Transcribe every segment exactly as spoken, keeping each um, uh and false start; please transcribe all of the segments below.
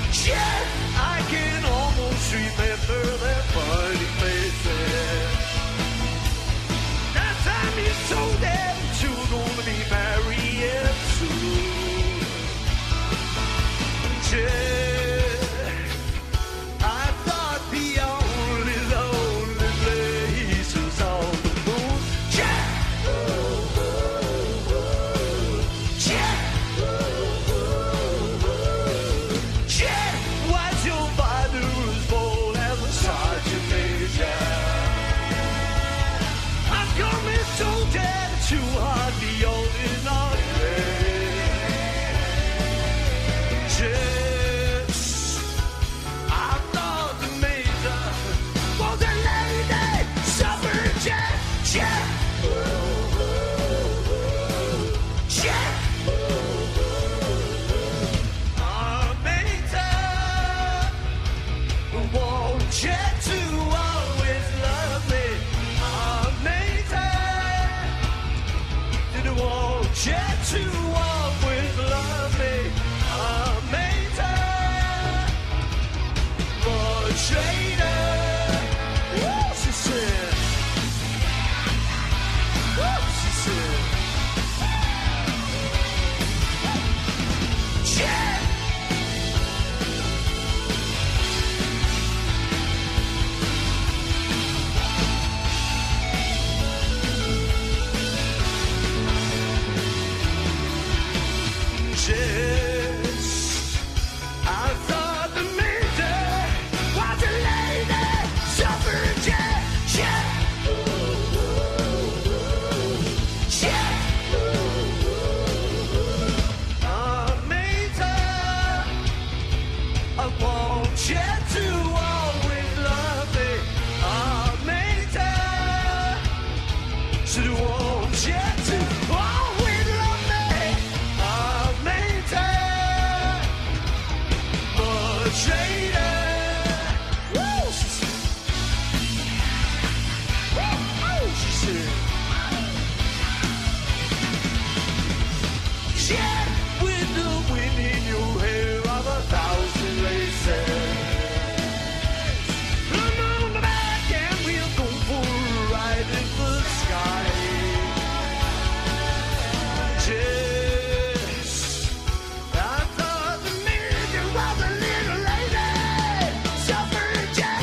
Yeah, I can almost remember their funny faces. That time you told them that you were gonna be married soon. Yeah, I thought the only lonely place was on the moon. Yeah, yeah, yeah. Was your father as bold as a sergeant major? I'm coming so dead that you are the only lonely. Yes, I thought the major was a lady suffragette. Yeah, yeah. A major, won't you to always love me? A major, did you want you to always love me? A major, but traitor. Woo, she said. Woo, she said. Yeah. Yes, I thought the major was a lady suffragette. Yeah, yeah. A major, I want you to always love me. A major, should want you to always love me. A major, but traitor. Woo, she said. Woo, she said. Yeah, with the wind in your hair of a thousand laces. Come on the back and we'll go for a ride in the sky. Yes, I thought the major was a little lady suffragette.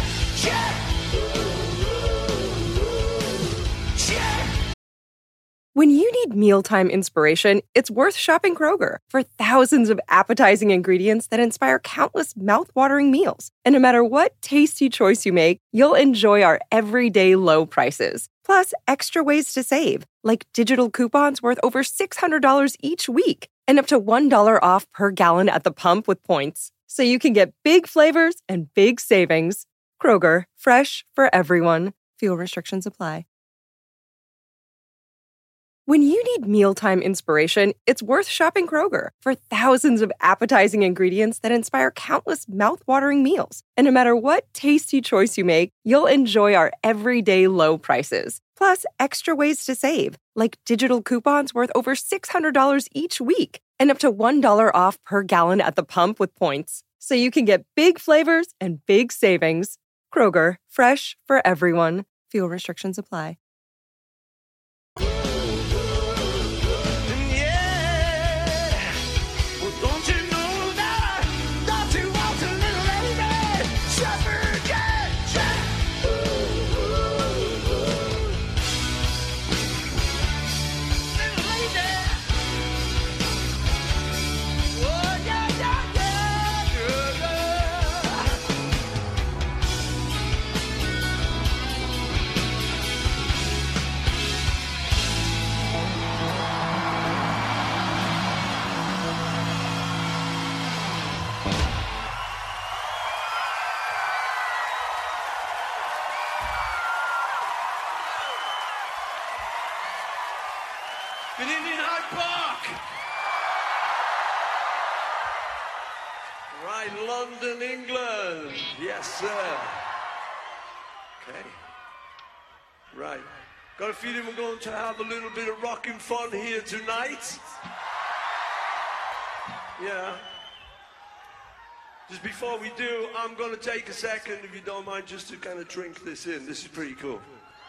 Yeah, yeah. When you need mealtime inspiration, it's worth shopping Kroger for thousands of appetizing ingredients that inspire countless mouth-watering meals. And no matter what tasty choice you make, you'll enjoy our everyday low prices. Plus, extra ways to save, like digital coupons worth over six hundred dollars each week and up to one dollar off per gallon at the pump with points. So you can get big flavors and big savings. Kroger, fresh for everyone. Fuel restrictions apply. When you need mealtime inspiration, it's worth shopping Kroger for thousands of appetizing ingredients that inspire countless mouth-watering meals. And no matter what tasty choice you make, you'll enjoy our everyday low prices. Plus, extra ways to save, like digital coupons worth over six hundred dollars each week and up to one dollar off per gallon at the pump with points. So you can get big flavors and big savings. Kroger, fresh for everyone. Fuel restrictions apply. Good evening, Hyde Park. Right, London, England. Yes, sir. Okay. Right. Got a feeling we're going to have a little bit of rocking fun here tonight. Yeah. Just before we do, I'm going to take a second, if you don't mind, just to kind of drink this in. This is pretty cool.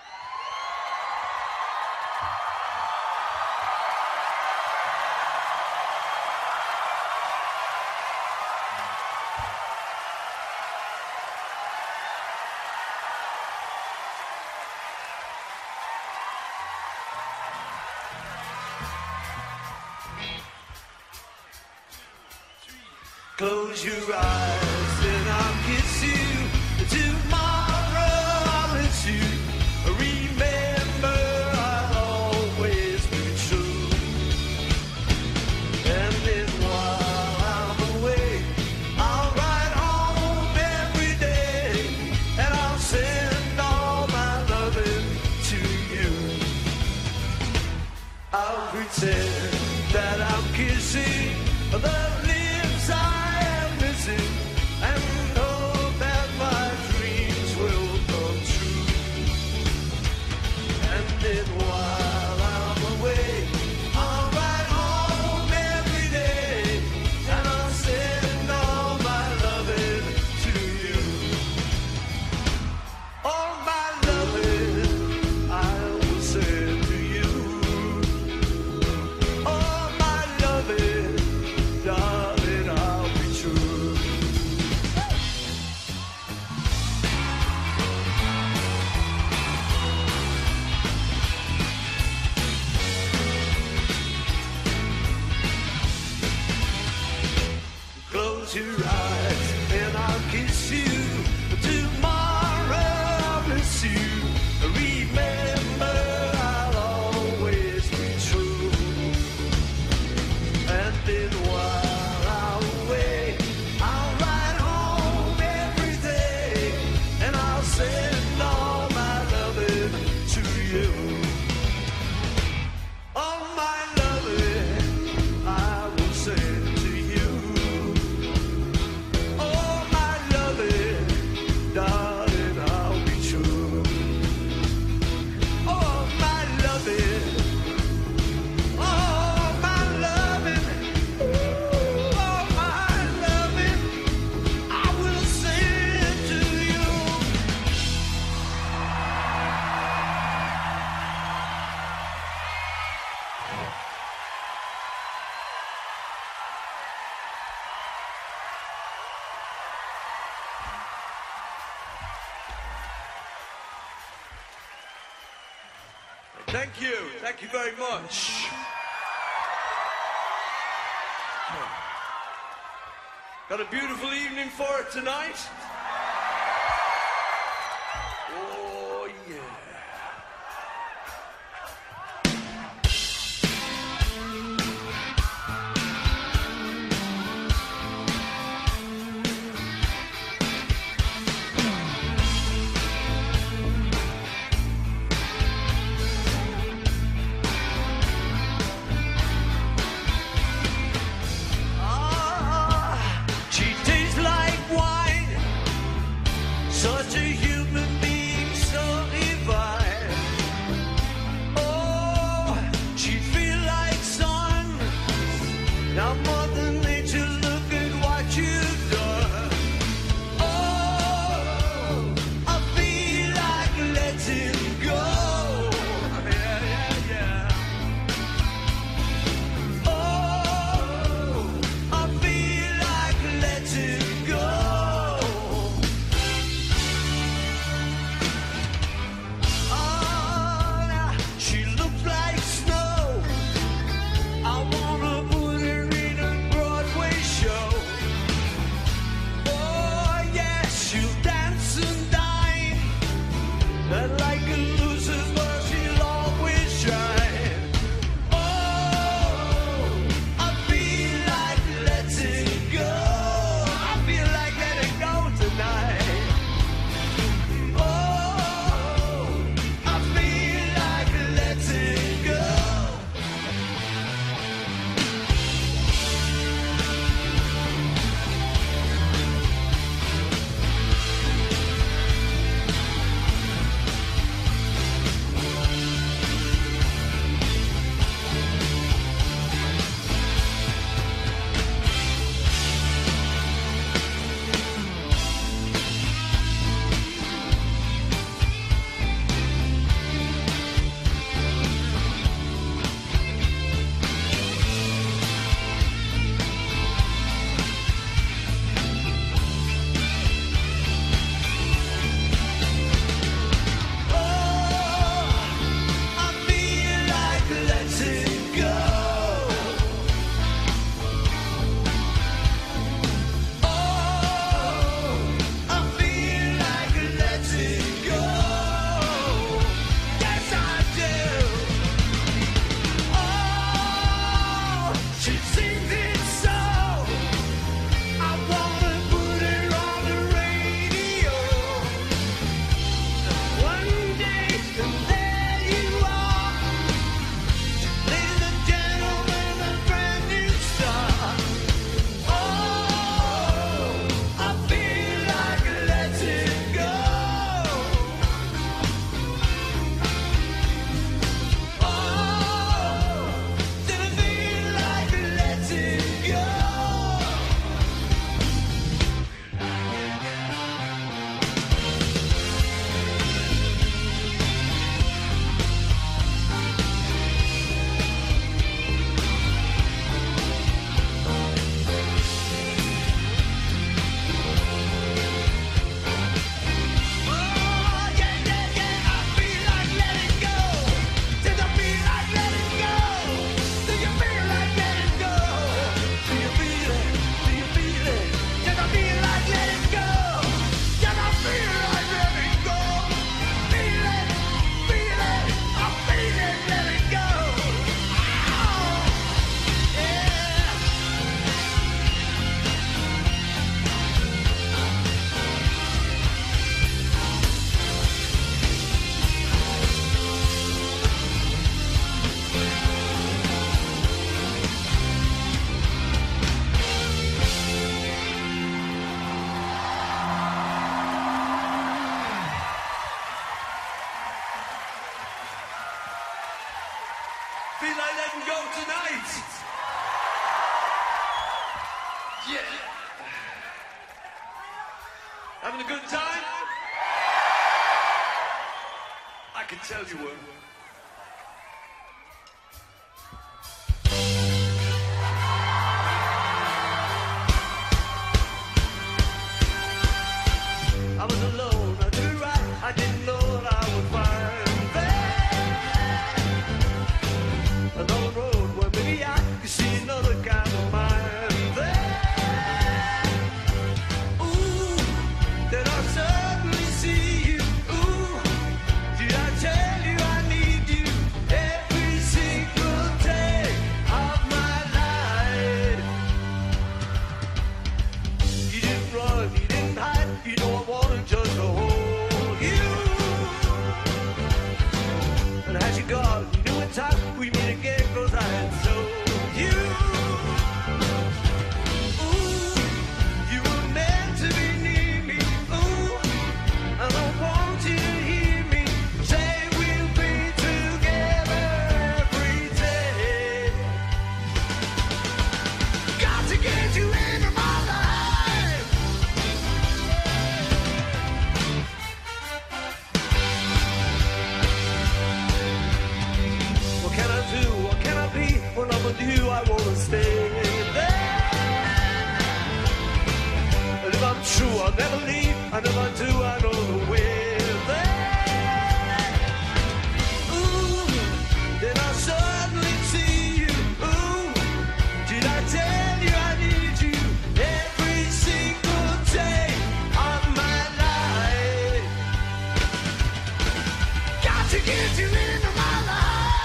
Close your eyes and I'll kiss you. Tomorrow I'll miss you. Remember, I'll always be true. And then while I'm away, I'll ride home every day. And I'll send all my loving to you. I'll pretend that I'm kissing the lips I and hope that my dreams will come true. And then while I'm away, I'll ride home every day, and I'll send all my loving to you. All my loving I will send to you. All my loving, darling, I'll be true. Close your eyes and I'll kiss you. Tomorrow I'll miss you. Remember, I'll always be true. And then while I'm away, I'll ride home every day, and I'll send all my loving to you. All my loving I will send to you. All my loving, darling, I'll be true. All my loving, all my loving, all my loving, I will send to you. Thank you. Thank you very much. Got a beautiful evening for it tonight. Oh, yeah. Ah, she tastes like wine letting go tonight. Yeah. Having a good time? I can tell you were. I was alone, I did it right, I didn't know what I would find there. Another road where maybe I could see another kind of mind there. Ooh, then I suddenly see you. Ooh, did I tell you I need you every single day of my life? You didn't run, you didn't hide, you know I wanted just to hold you. And as you gone, you knew in time we meet again, cause I had told you. Ooh, you were meant to be near me. Ooh, and I want you to hear me say we'll be together every day. Got to get you into my life. What can I do? What can I be? When I'm with you, I wanna stay there. And if I'm true, I'll never leave. And if I do, I know the way there. Ooh, then I suddenly see you. Ooh, did I tell you I need you every single day of my life? Got to get you into my life.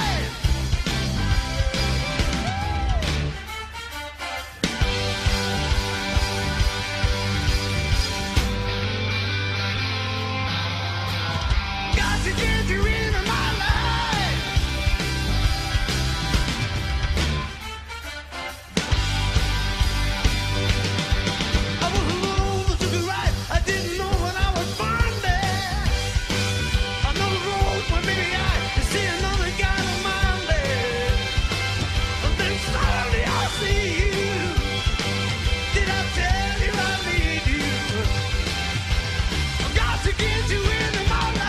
Got to get you into my life. I was alone to be right. I didn't know when I would find there. Another road where maybe I could see another kind of mind there. And then suddenly I see you. Did I tell you I need you? I've got to get you into my life.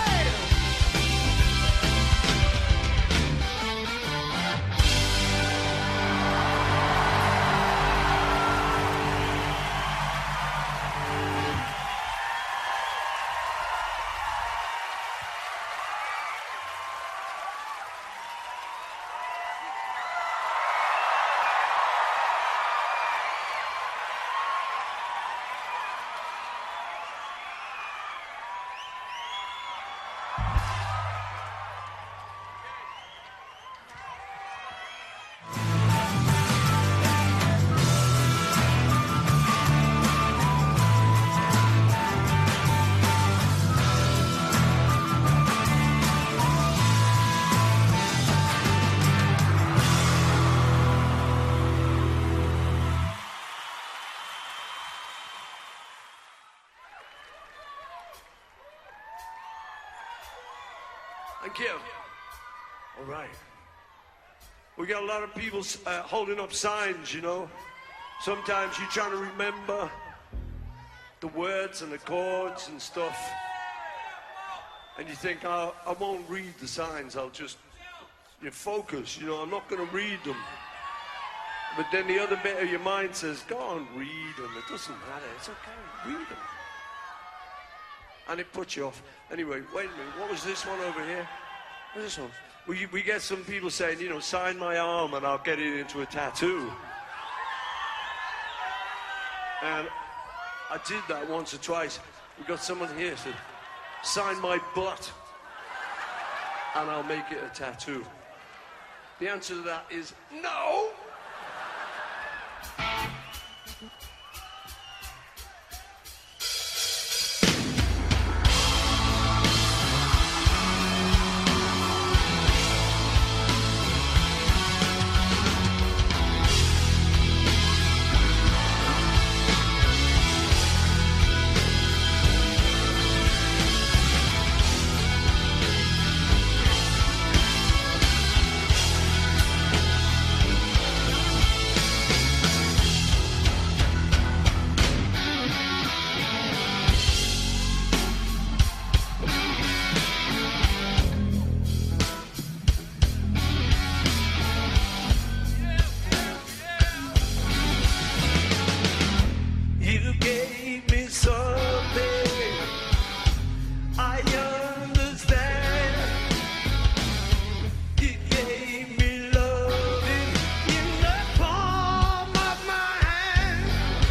Thank you. All right. We got a lot of people uh, holding up signs, you know. Sometimes you're trying to remember the words and the chords and stuff. And you think, oh, I won't read the signs, I'll just you focus, you know, I'm not going to read them. But then the other bit of your mind says, go on, read them. It doesn't matter. It's okay. Read them. And it puts you off. Anyway, wait a minute. What was this one over here? What's this one? We, we get some people saying, you know, sign my arm and I'll get it into a tattoo. And I did that once or twice. We got someone here who said, sign my butt and I'll make it a tattoo. The answer to that is no. gave me something I understand. You gave me loving in the palm of my hand.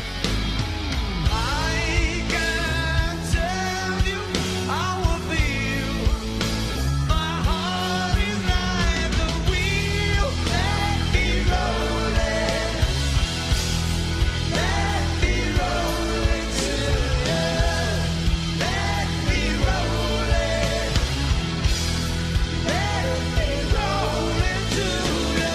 I can't tell you how I feel. My heart is like the wheel. Let me roll it. Let me roll it to you. Let me roll it. Let me roll it to you.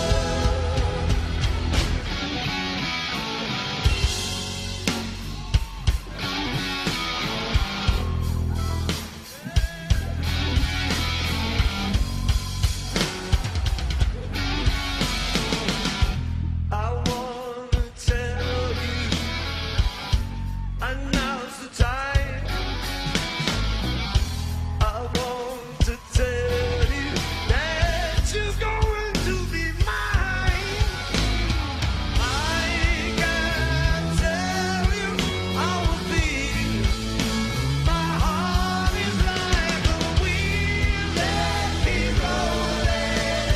I wanna tell you, and now's the time. I want to tell you that you're going to be mine. I can't tell you how I feel. My heart is like a wheel. Let me roll it.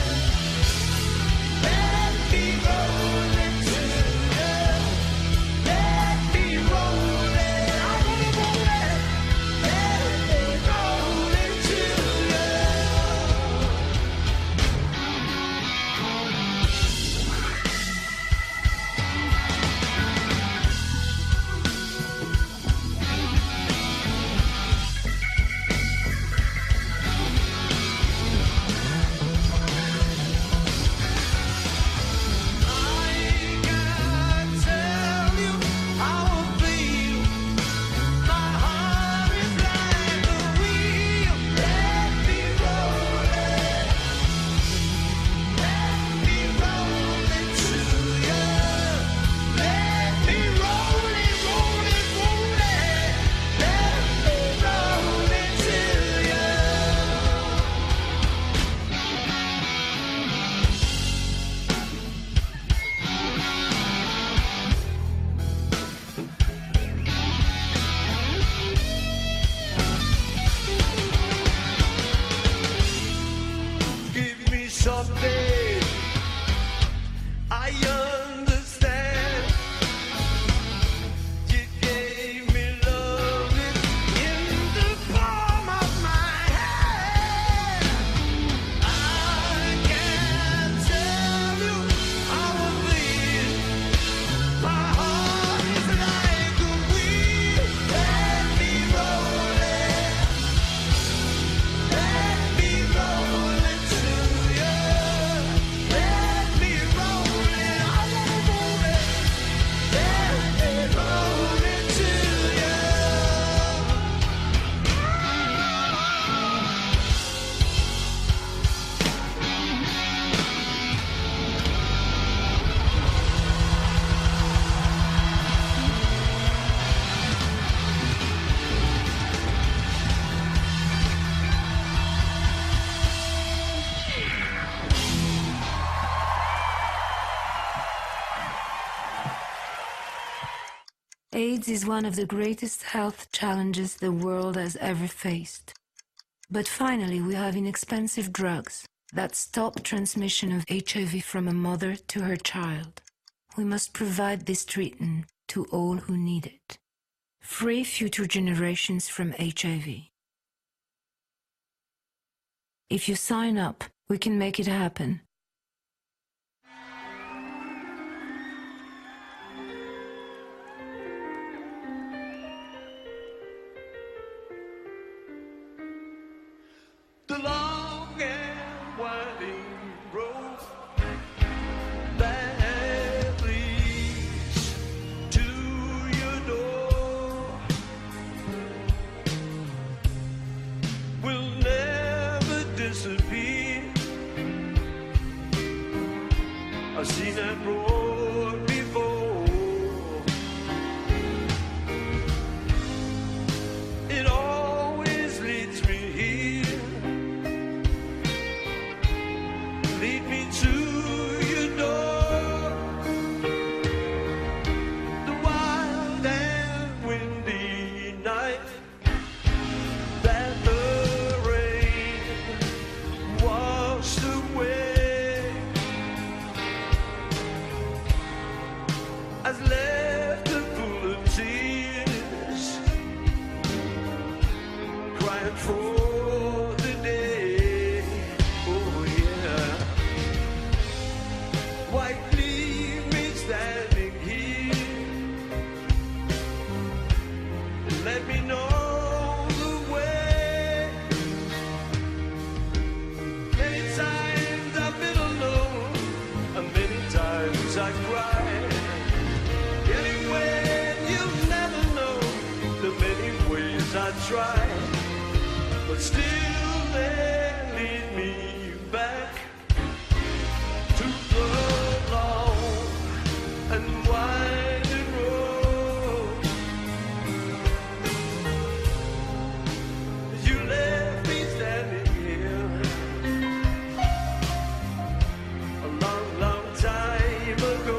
Let me roll it to you. Let me roll it. I wanna roll it. Let me roll it to you. I can't tell you how I feel. My heart is like a wheel. Let me roll it. Let me roll it to you. Let me roll it, roll it, roll it. Let me roll it to you. Give me something I understand. You gave me loving in the palm of my hand. I can't tell you how I feel. My heart is like a wheel. Let me roll it. Let me roll it to you. Let me roll it. I wanna roll it. Let me roll it to you. AIDS is one of the greatest health challenges the world has ever faced. But finally, we have inexpensive drugs that stop transmission of H I V from a mother to her child. We must provide this treatment to all who need it. Free future generations from H I V. If you sign up, we can make it happen. The long and winding road that leads to your door will never disappear for the day. Oh yeah. Why leave me standing here? Let me know the way. Many times I've been alone, and many times I cried. Anyway, you'll never know the many ways I tried, but still they lead me back to the long and winding road. You left me standing here a long, long time ago.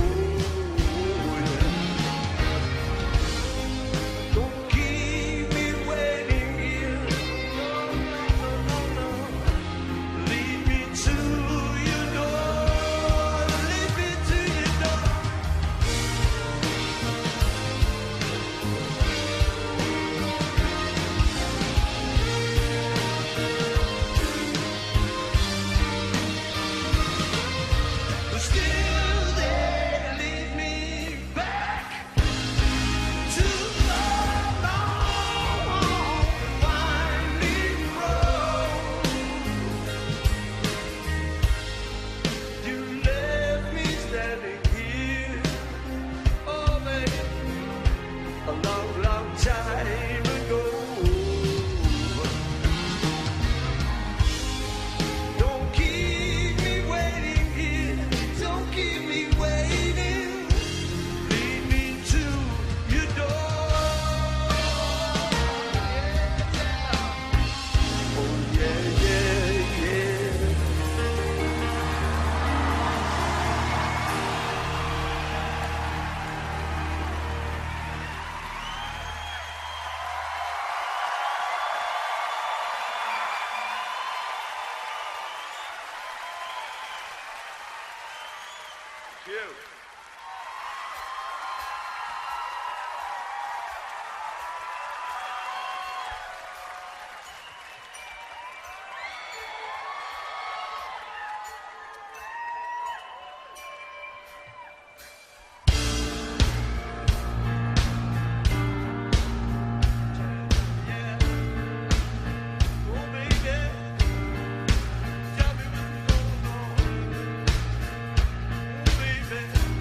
Don't keep me waiting here. No, no, no, no, no. Lead me to your door. Lead me to your door. But still they lead me back to the long, winding road. You left me standing here, oh baby, a long, long time ago. Don't keep me waiting here, don't keep me waiting. Lead me to your door. Oh yeah, yeah, yeah. Cute. Yeah. Oh baby, tell me what's going on. Oh baby.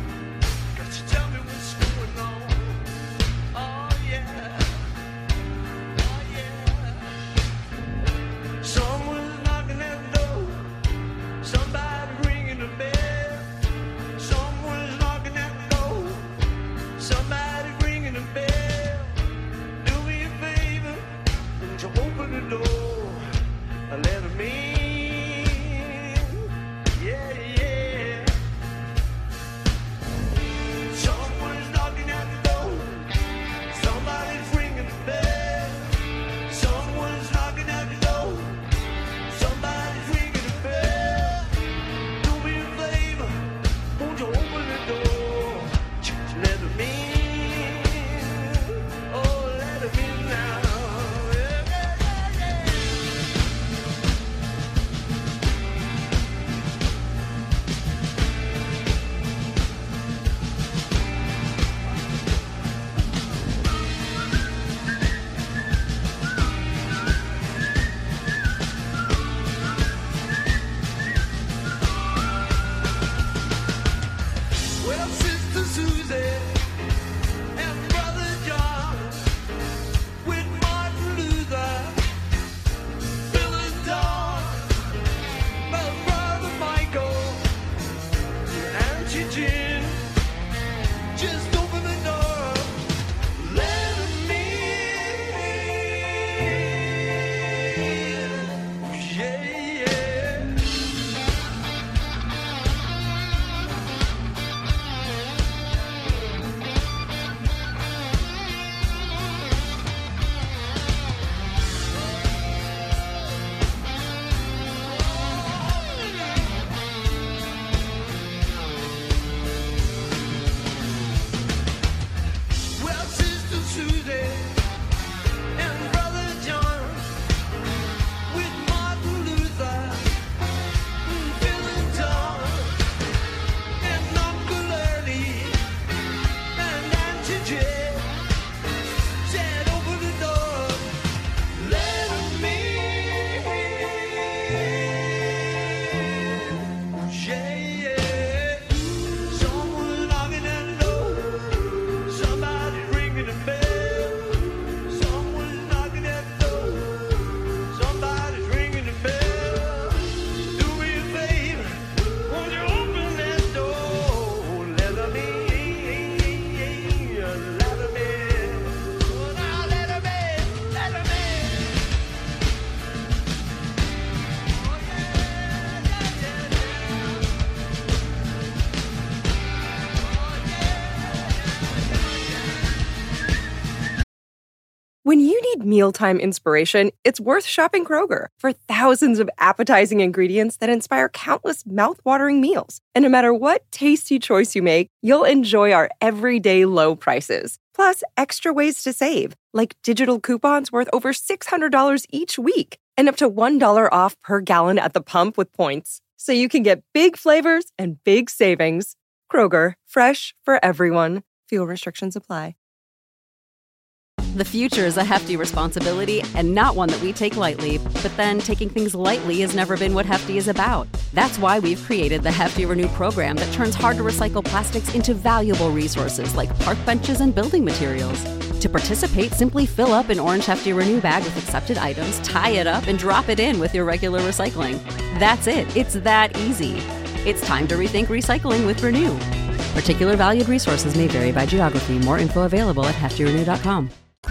When you need mealtime inspiration, it's worth shopping Kroger for thousands of appetizing ingredients that inspire countless mouth-watering meals. And no matter what tasty choice you make, you'll enjoy our everyday low prices. Plus, extra ways to save, like digital coupons worth over six hundred dollars each week and up to one dollar off per gallon at the pump with points. So you can get big flavors and big savings. Kroger, fresh for everyone. Fuel restrictions apply. The future is a hefty responsibility and not one that we take lightly. But then taking things lightly has never been what Hefty is about. That's why we've created the Hefty Renew program that turns hard-to-recycle plastics into valuable resources like park benches and building materials. To participate, simply fill up an orange Hefty Renew bag with accepted items, tie it up, and drop it in with your regular recycling. That's it. It's that easy. It's time to rethink recycling with Renew. Particular valued resources may vary by geography. More info available at hefty renew dot com.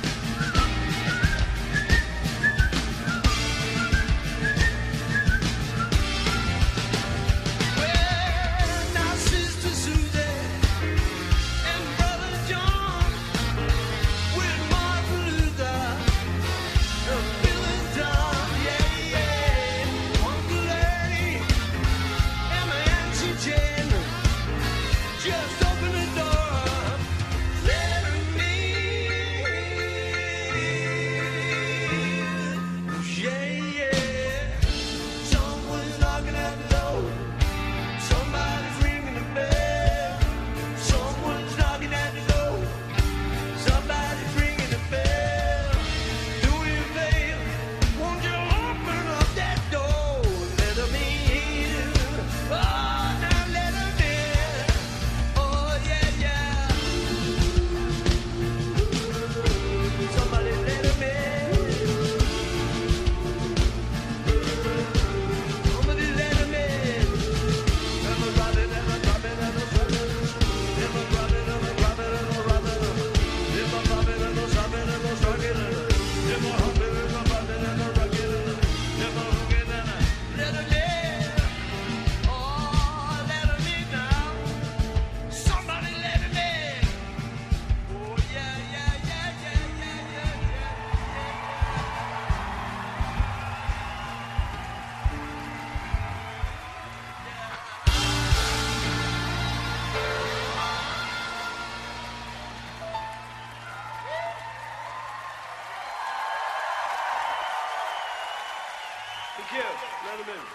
Thank you. Let him in.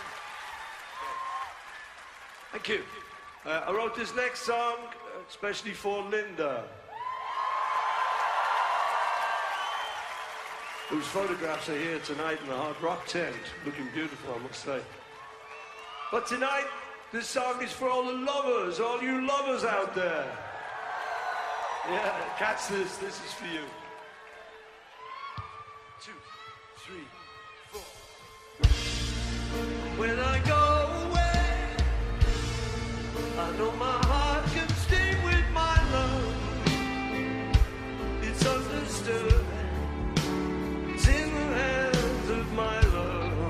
Thank you. Uh, I wrote this next song especially for Linda, whose photographs are here tonight in the Hard Rock tent, looking beautiful, I must say. But tonight, this song is for all the lovers, all you lovers out there. Yeah, catch this. This is for you. Two, three, four. When I go away, I know my heart can stay with my love. It's understood. It's in the hands of my love.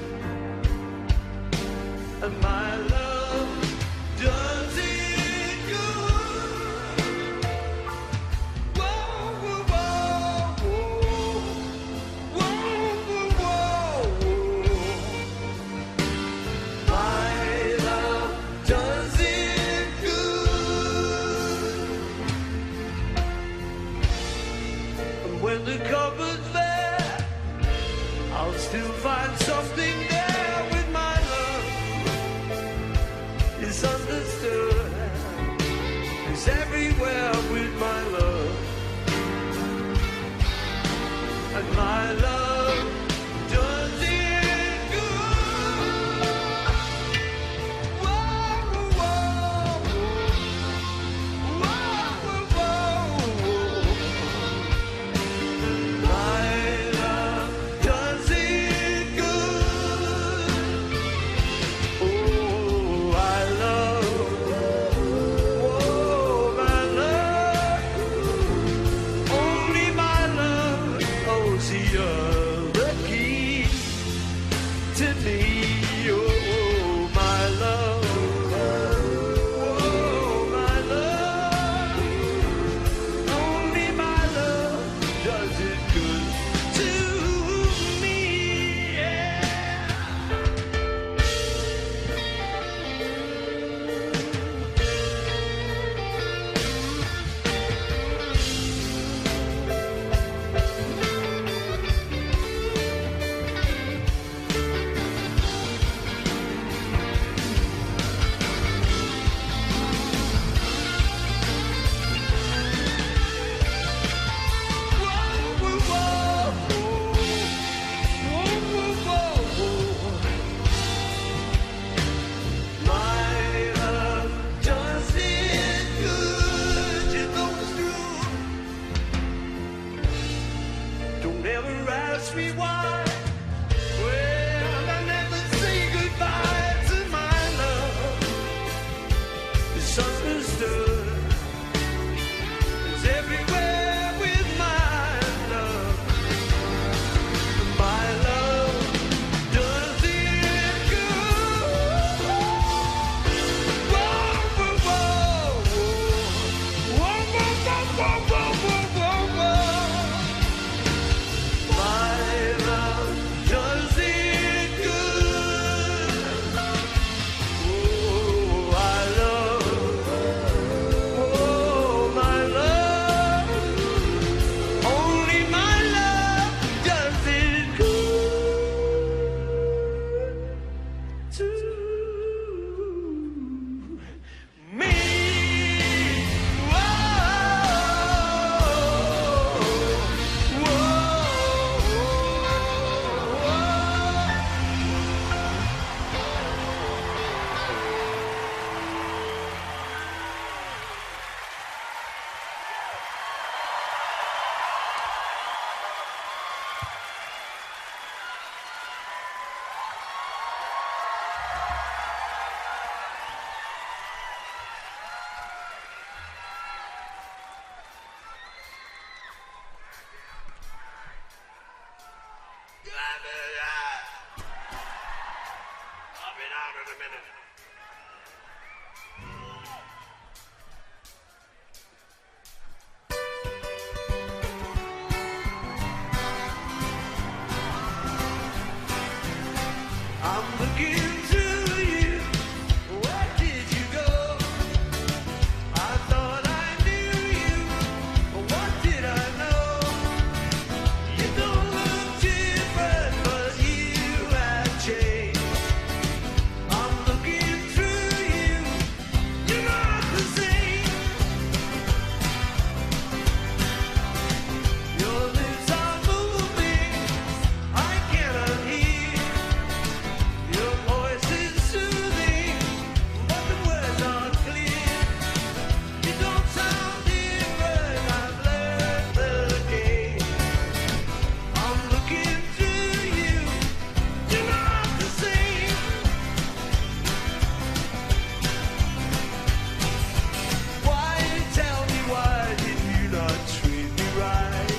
And my love does it good. Whoa, whoa, whoa, whoa. Whoa, whoa, whoa. My love does it good. And when the cupboard's there, I'll still find something there with my love. It's understood. It's everywhere with my love. And my love does it good. Whoa, whoa, whoa. Whoa, whoa, whoa. My love does it good. Oh, I love, oh, my love, only my love, oh, see you. never ask me why. Well, I never say goodbye to my love. It's understood. It's everywhere with my love. My love does it good. Whoa, whoa, whoa, whoa, whoa, whoa, whoa, whoa, whoa, whoa, whoa. My love does it good. Oh, I love, oh, my love, only my love does it good to me. Whoa, I'll be down in a minute. I'm looking to you. Where did you go? I thought I knew you. What did I know? You don't look different, but you have changed. I'm looking through you. You're not the same. Your lips are moving. I cannot hear. Your voice is soothing, but the words aren't clear. You don't sound different. I've learned the game. I'm looking through you. You're not the same. Why, tell me, why did you not treat me right?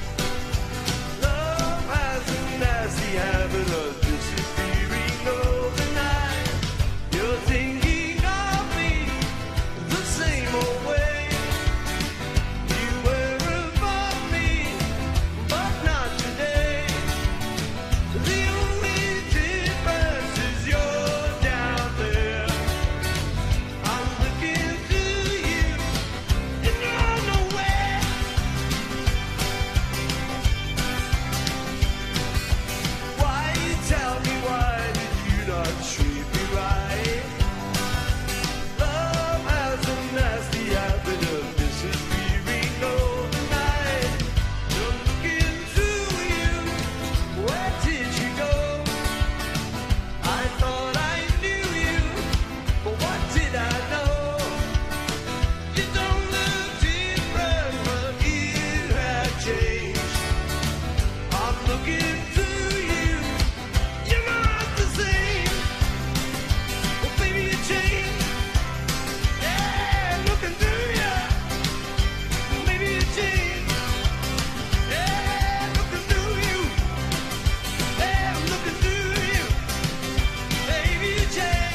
Love has a nasty habit of disappearing overnight. You're thinking of me the same old way. You were above me, but not today. The only difference is you're down there. I'm looking through you, and you're nowhere. Why, tell me, why did you not treat me right? Love has a nasty habit of disappearing overnight. You're looking through you. Where did you go? I thought I knew you, but what did I know? You don't look different, but you have changed. I'm looking through you. You're not the same. Well, baby, you changed. Yeah, looking through you. Maybe you changed. Yeah, looking through you. Yeah, I'm looking through you. Baby, you changed.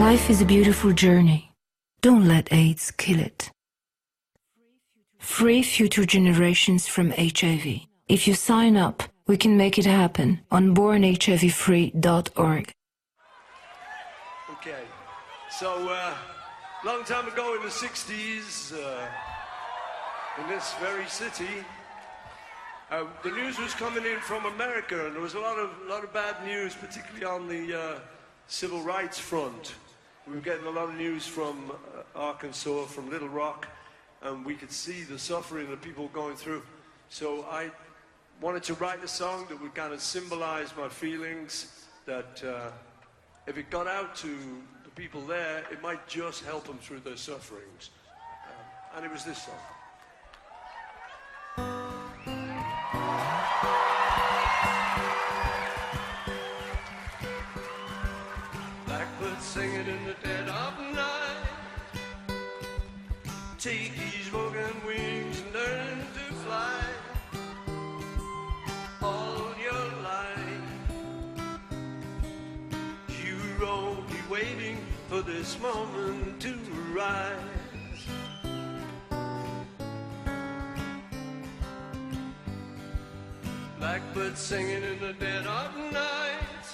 Life is a beautiful journey. Don't let AIDS kill it. Free future generations from H I V. If you sign up, we can make it happen on born H I V free dot org. Okay, so uh, long time ago in the sixties, uh, in this very city, uh, the news was coming in from America, and there was a lot of lot of bad news, particularly on the uh, civil rights front. We were getting a lot of news from uh, Arkansas, from Little Rock, and we could see the suffering that people were going through. So I wanted to write a song that would kind of symbolize my feelings, that uh, if it got out to the people there, it might just help them through their sufferings. Um, and it was this song. Blackbird singing in the dead of night. Take these broken wings and learn to fly. All your life you're only waiting for this moment to rise. Blackbird singing in the dead of night.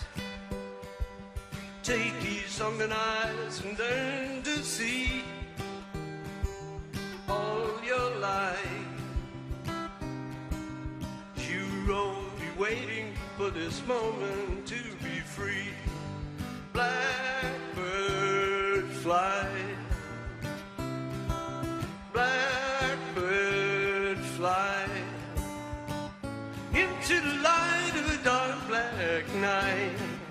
Take these sunken eyes and learn to see. All your life you're only waiting for this moment to be free. Blackbird fly, blackbird fly into the light of a dark black night.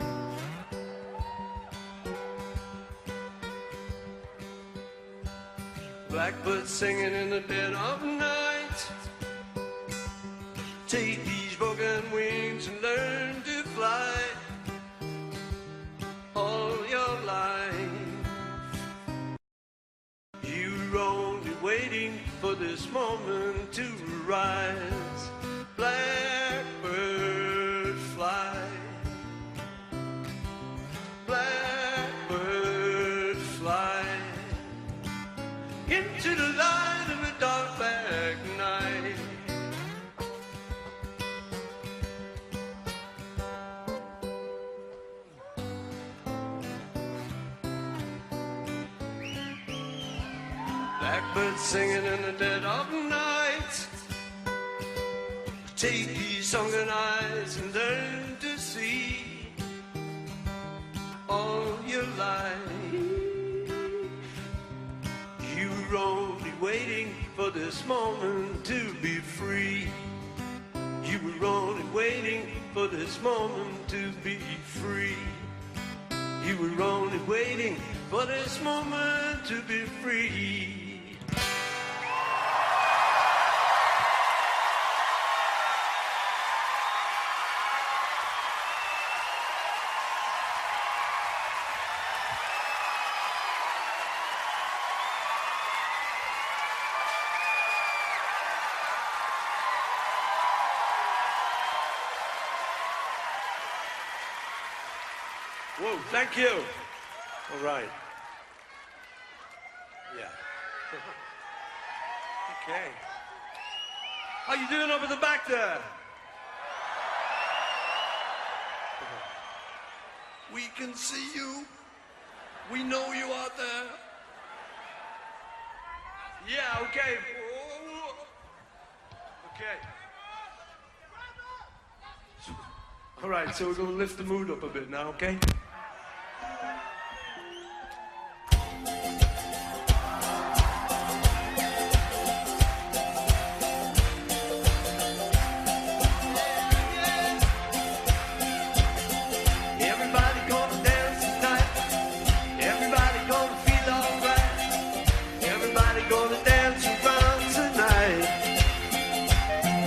Blackbird singing in the dead of night. Take these broken wings and learn to fly. All your life you're only waiting for this moment to rise. Blackbird fly, blackbird fly into the light of a dark black night. Blackbird singing in the dead of night. Take these sunken eyes and learn to see. All your life you're only waiting for this moment to be free. You were only waiting for this moment to be free. You were only waiting for this moment to be free. Whoa, thank you. All right. Yeah. Okay. How you doing over the back there? We can see you. We know you out there. Yeah, okay. Okay. All right, so we're going to lift the mood up a bit now, okay?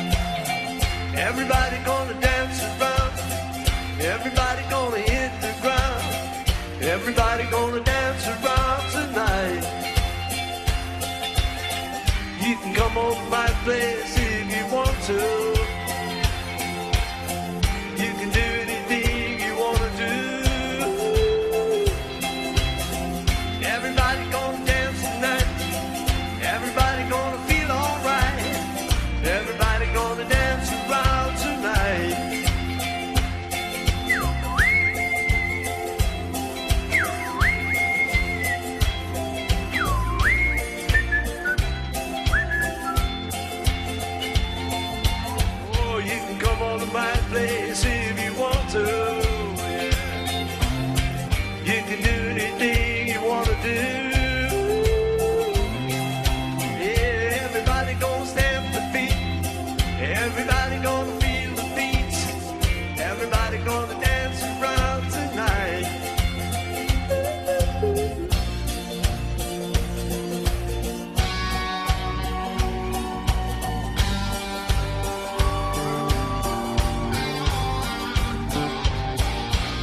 Everybody gonna dance around. Everybody gonna hit the ground.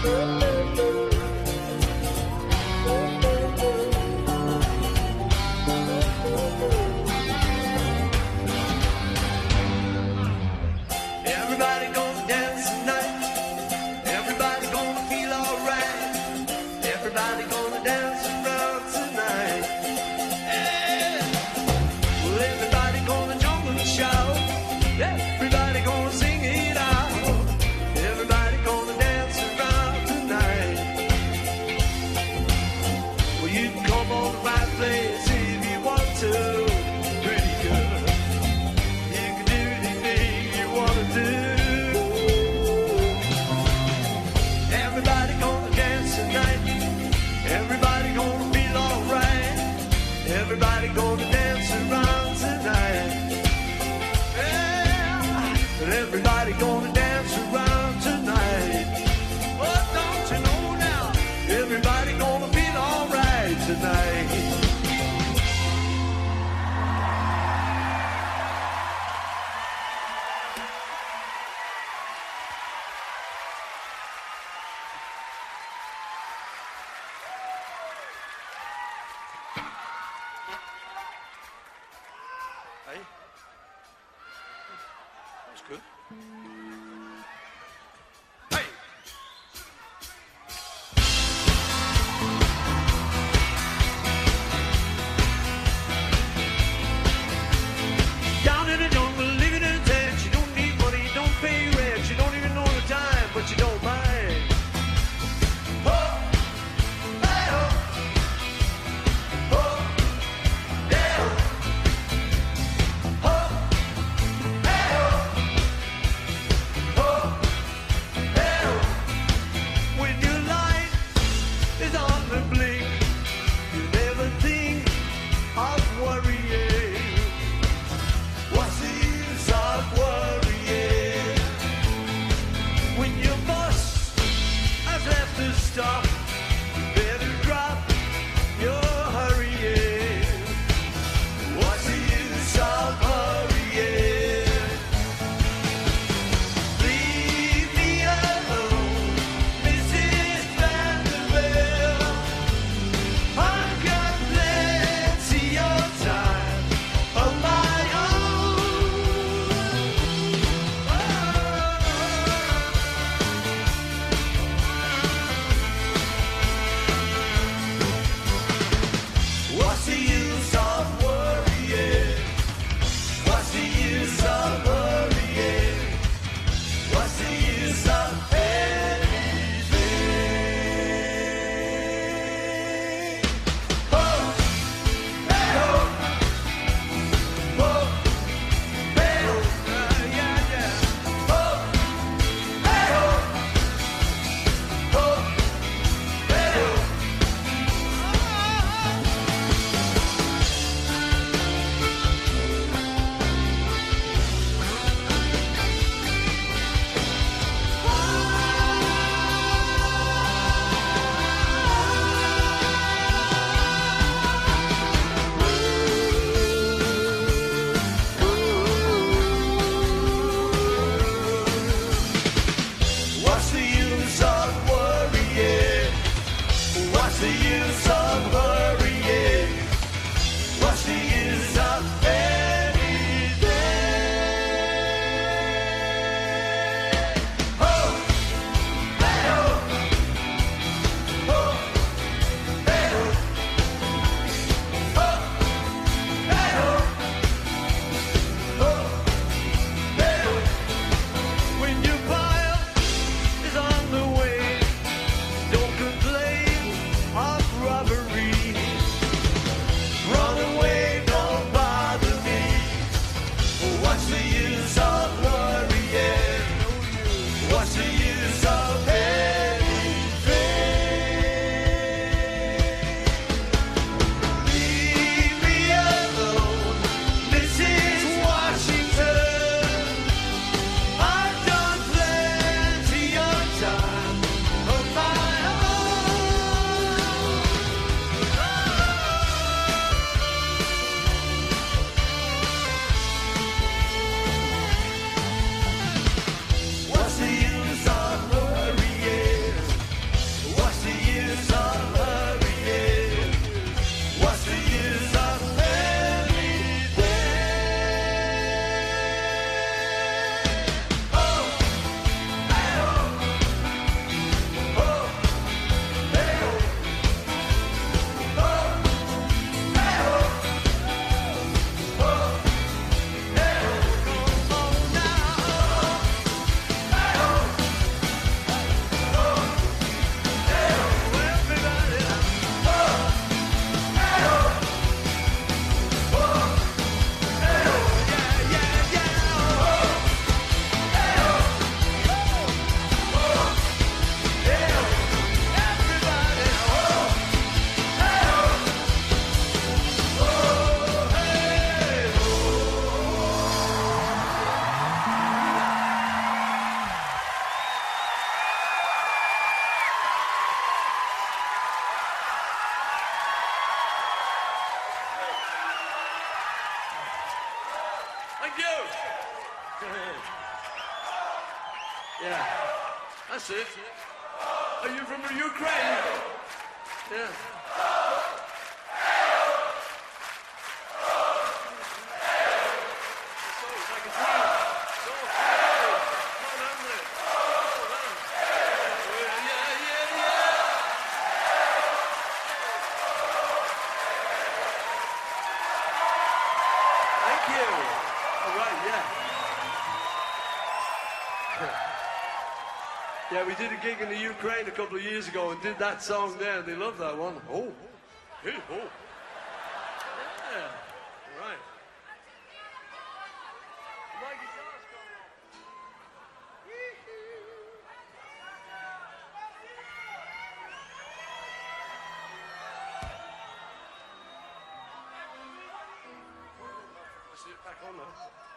Everybody gonna dance tonight. Everybody gonna feel alright. Everybody gonna dance around tonight. Yeah. Well, everybody gonna jump and shout. Everybody gonna sing it out. Everybody gonna dance around tonight. Well, you can come on to my place if you want to. Pretty good. You can do anything you wanna do. Everybody gonna dance tonight. Everybody gonna feel alright. Everybody gonna dance around tonight. Yeah. And everybody gonna dance around tonight. Oh, don't you know now? Everybody gonna feel alright tonight. Hey, that's good. Hey. Down in the jungle, living in a tent. You don't need money, you don't pay rent. You don't even know the time, but you don't mind. Oh, hey, oh. Oh, yeah, oh. Oh, hey, oh. Oh, hey, oh. When your light is on the blink, you never think of worrying. What's the use of worrying? When your bus has left the stop, you better drop your hurrying. What's the use of hurrying? Leave me alone, Missus Vanderbilt. I've got plenty of time of my own. What's the use of worrying? What's the use of worrying? What's the use of anything? Oh, hey, oh. Oh, hey, oh. Uh, yeah, yeah. Oh, hey, oh. Oh, hey, oh. What's the use of worrying? What's the use of worrying? What's the use of anything? Oh, hey, oh. Oh, hey, oh. Oh, hey, oh. Oh, hey, oh. When your pile is on the way, don't complain of robbery. Yeah. That's it. Are you from the Ukraine? Yeah. Yeah, we did a gig in the Ukraine a couple of years ago and did that song there, and they love that one. Oh, hey, oh. Yeah, right. My guitar's gone wrong. Let's see it back on now.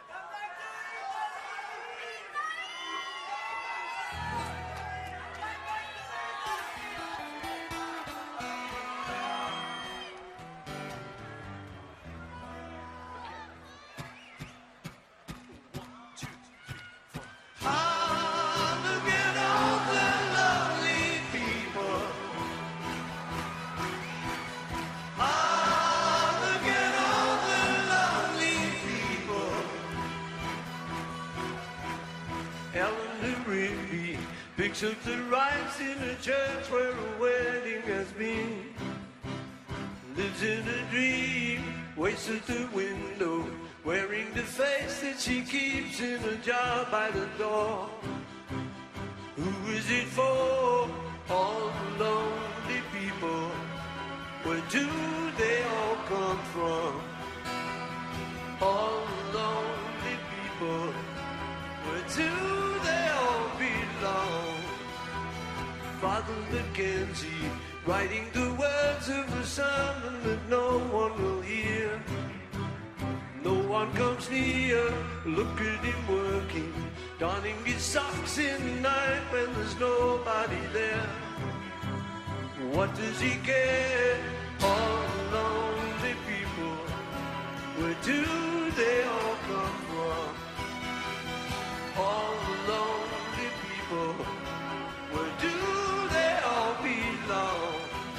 Picks up the rice in a church where a wedding has been. Lives in a dream, waits at the window, wearing the face that she keeps in a jar by the door. Who is it for? All the lonely people. Where do they all come from? All the lonely people. Where do they all belong? Father Mackenzie, writing the words of a sermon that no one will hear. No one comes near, look at him working, donning his socks in the night when there's nobody there. What does he care? All the lonely people, where do they all come from? All the lonely people, where do they all belong?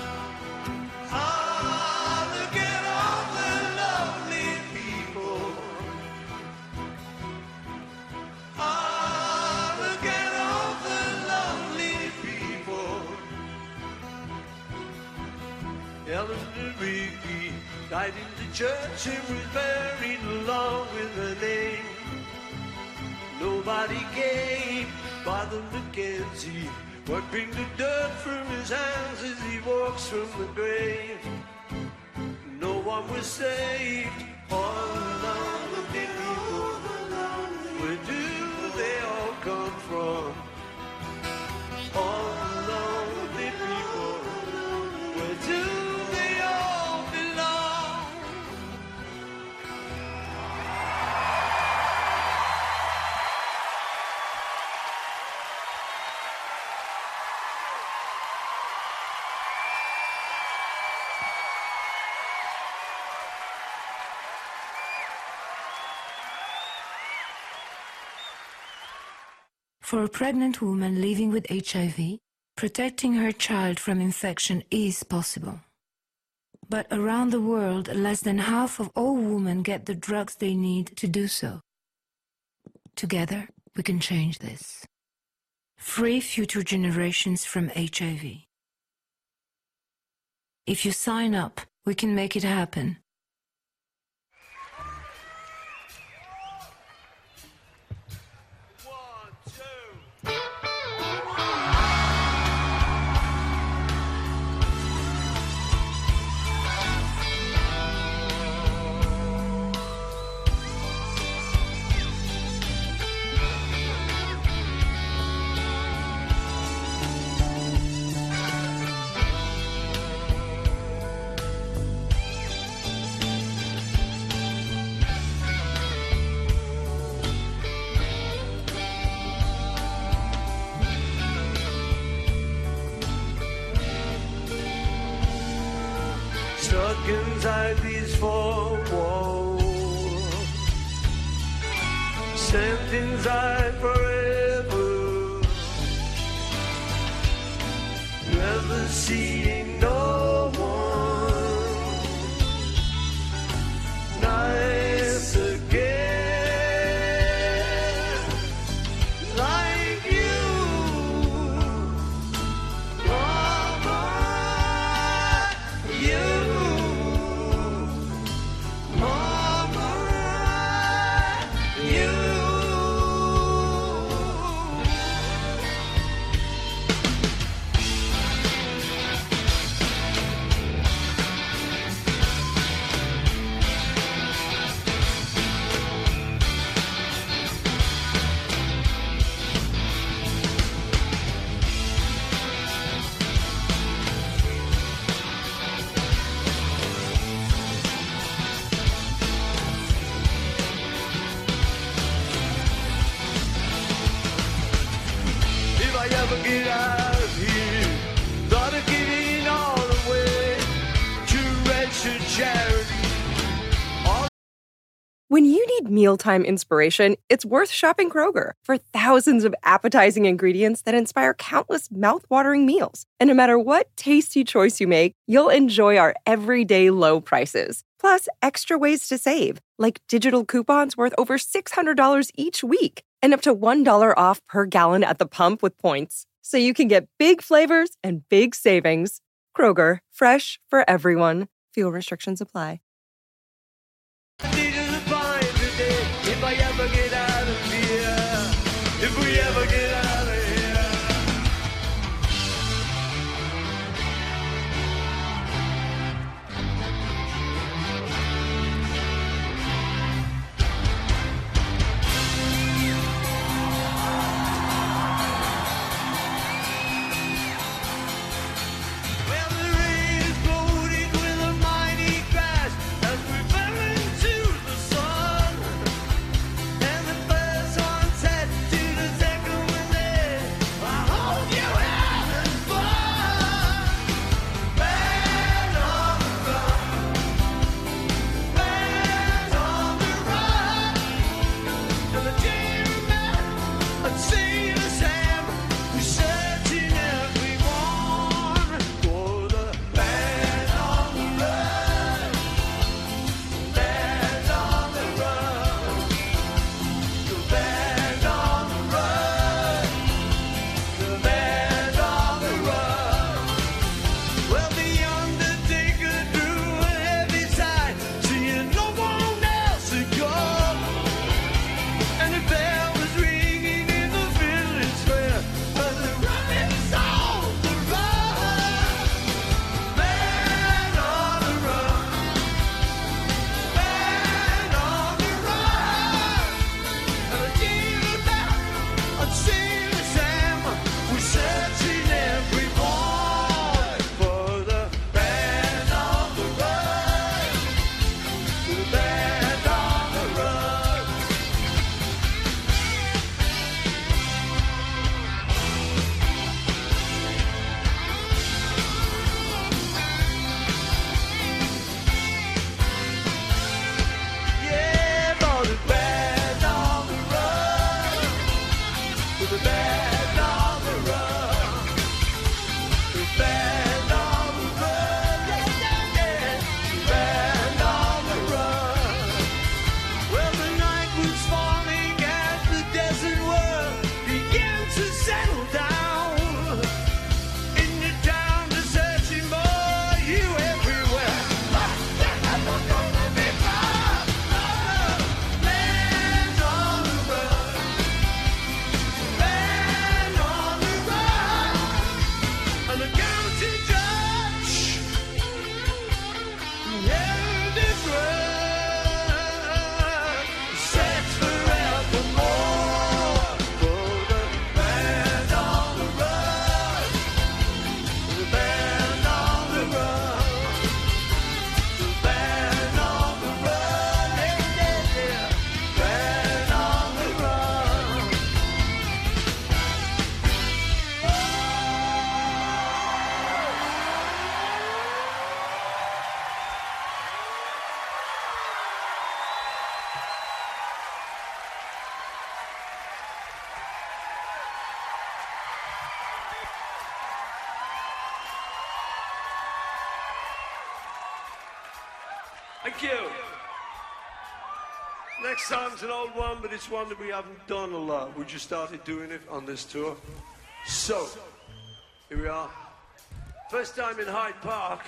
Ah, look at all the lonely people. Ah, look at all the lonely people. Eleanor Rigby died in the church and was buried along with her name. Nobody came, Father Mackenzie, wiping the dirt from his hands as he walks from the grave. No one was saved, all alone the people. Where do they all come from? All alone the people. Where do they all belong? For a pregnant woman living with H I V, protecting her child from infection is possible. But around the world, less than half of all women get the drugs they need to do so. Together, we can change this. Free future generations from H I V. If you sign up, we can make it happen. Stuck inside these four walls, sent inside forever. ever seeing no one nice again like you, Mama, you, Mama, you. If I ever get out of here, thought of giving all away to wretched charity. When you need mealtime inspiration, it's worth shopping Kroger for thousands of appetizing ingredients that inspire countless mouth-watering meals. And no matter what tasty choice you make, you'll enjoy our everyday low prices. Plus, extra ways to save, like digital coupons worth over six hundred dollars each week and up to one dollar off per gallon at the pump with points. So you can get big flavors and big savings. Kroger, fresh for everyone. Fuel restrictions apply. If I ever get out of here, if we ever get out of here. Well, the rain is floating with a mighty crash as we fell into the sun. And the first one said to the second one there, I hope you're having fun. Band on the run, band on the run. And the J-Man and Sailor Sam, we're searching everyone for the band on the run, band on the run. The band on the run, the band on the run. Well, the undertaker drew a heavy sigh, seeing no one else to go. And the bell was ringing in the village square, but the running's on the run. Band on the run, band on the run. And the J-Man and Sailor Sam, we're searching everyone for the band on the run, the band on the run. Yeah, for the band on the run, for the band on the run, the band on the run, yeah, yeah, yeah, the band on the run. Well, the night was falling as the desert world began to settle down. In the town, they're searching for you everywhere. I'm not gonna be found. Land on the run, land on the run. And the count Thank you. Next song's an old one, but it's one that we haven't done a lot. We just started doing it on this tour. So, here we are. First time in Hyde Park.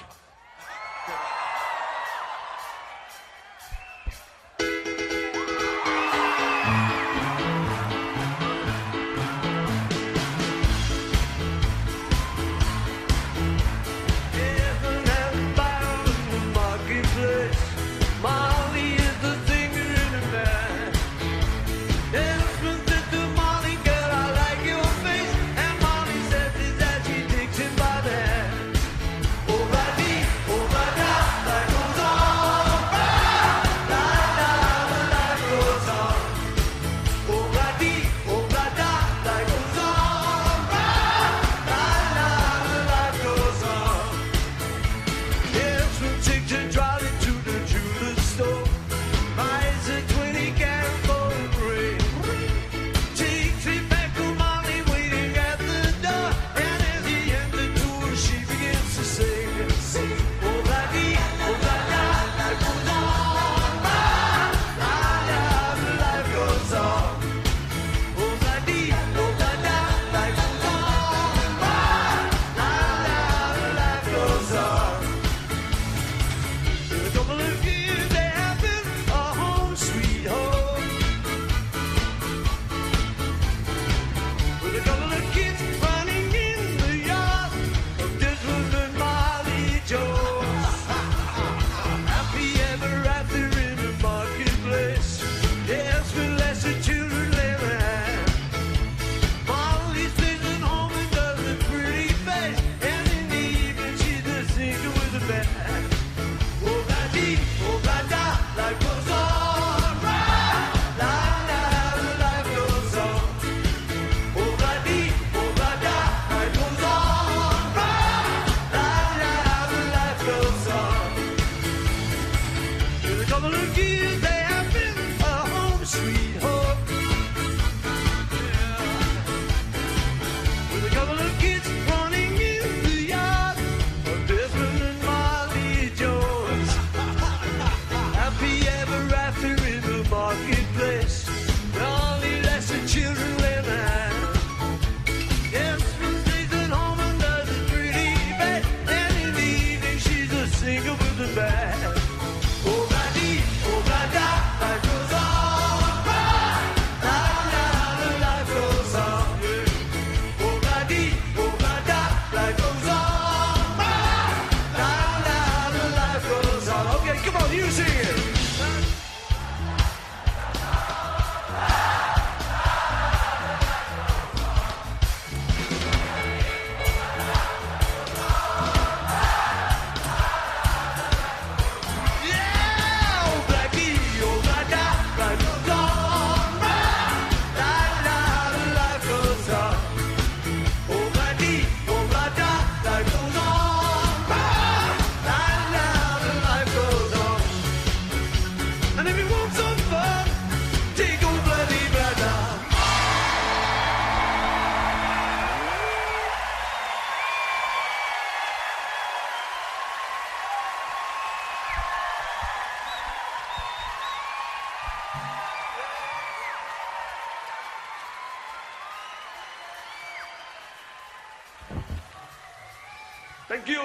Thank you.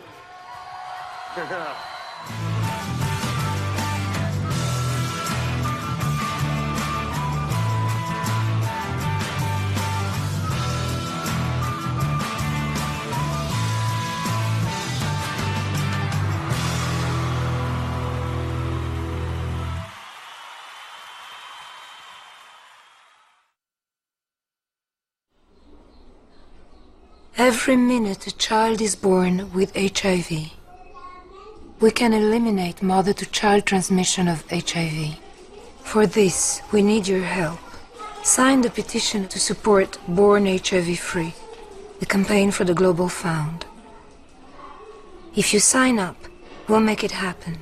Every minute a child is born with H I V. We can eliminate mother-to-child transmission of H I V. For this, we need your help. Sign the petition to support Born H I V Free, the campaign for the Global Fund. If you sign up, we'll make it happen.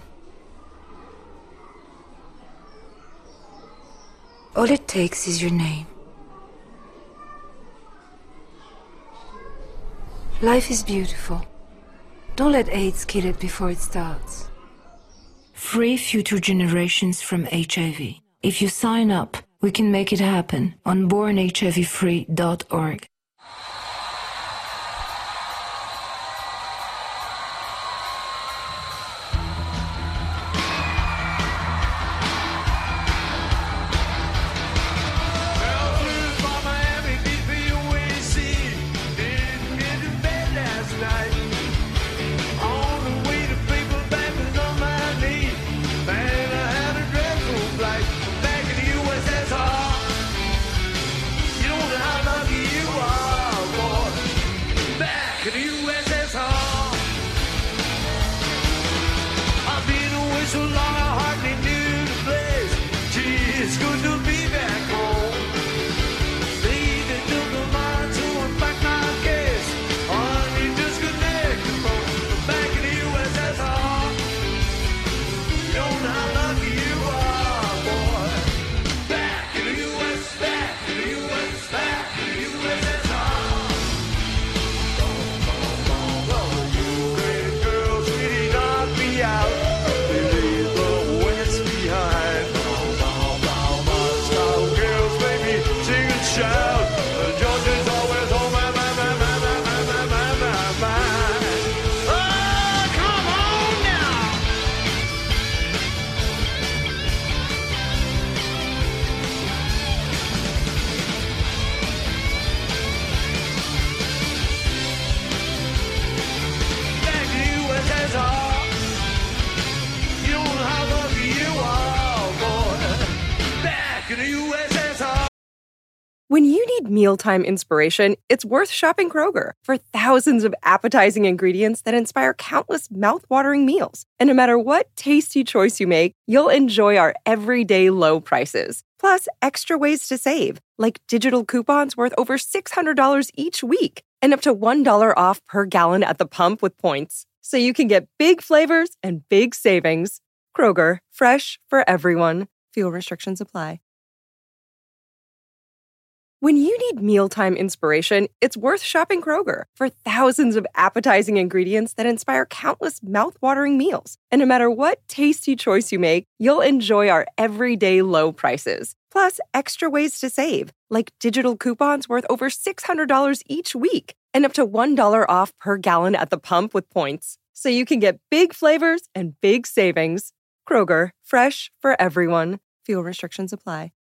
All it takes is your name. Life is beautiful. Don't let AIDS kill it before it starts. Free future generations from H I V. If you sign up, we can make it happen on born H I V free dot org. When you need mealtime inspiration, it's worth shopping Kroger for thousands of appetizing ingredients that inspire countless mouth-watering meals. And no matter what tasty choice you make, you'll enjoy our everyday low prices. Plus, extra ways to save, like digital coupons worth over six hundred dollars each week and up to one dollar off per gallon at the pump with points. So you can get big flavors and big savings. Kroger, fresh for everyone. Fuel restrictions apply. When you need mealtime inspiration, it's worth shopping Kroger for thousands of appetizing ingredients that inspire countless mouth-watering meals. And no matter what tasty choice you make, you'll enjoy our everyday low prices. Plus, extra ways to save, like digital coupons worth over six hundred dollars each week and up to one dollar off per gallon at the pump with points. So you can get big flavors and big savings. Kroger, fresh for everyone. Fuel restrictions apply.